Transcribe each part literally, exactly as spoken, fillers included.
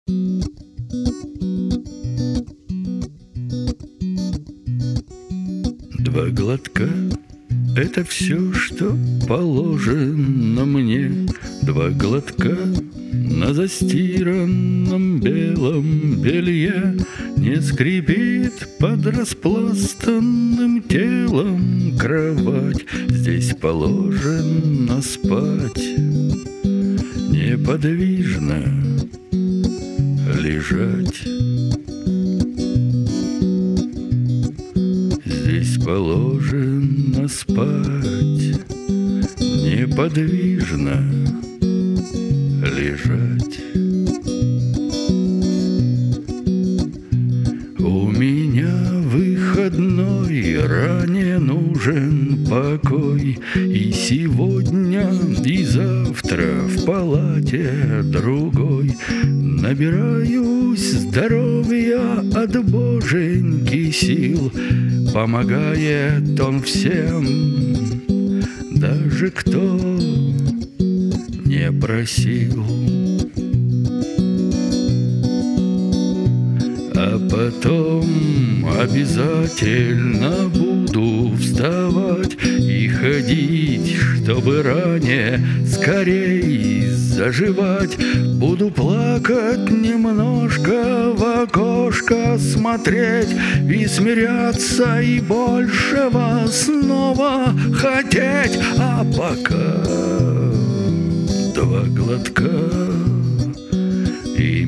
Два глотка — это все, что положено мне. Два глотка на застиранном белом белье. Не скрипит под распластанным телом кровать. Здесь положено спать, неподвижно лежать. Здесь положено спать, неподвижно лежать. У меня выходной, ранее нужен покой. И сегодня, и завтра в палате другой. Набираюсь здоровья от боженьки сил. Помогает он всем, даже кто не просил. А потом обязательно буду вставать и ходить, чтобы ранее скорей заживать. Буду плакать немножко, в окошко смотреть и смиряться, и большего снова хотеть. А пока два глотка и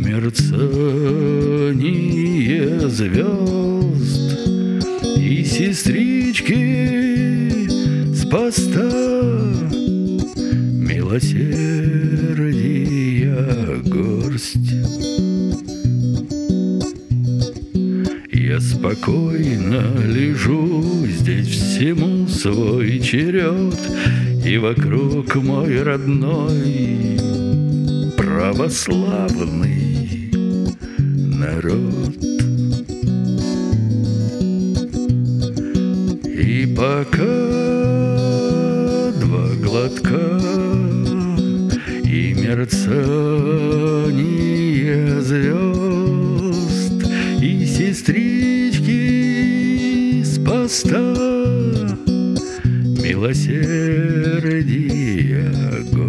мерцание звезд, и сестрички с поста милосердия горсть. Я спокойно лежу, здесь всему свой черед, и вокруг мой родной православный народ. И пока два глотка и мерцание звезд, и сестрички с поста милосердия горсть.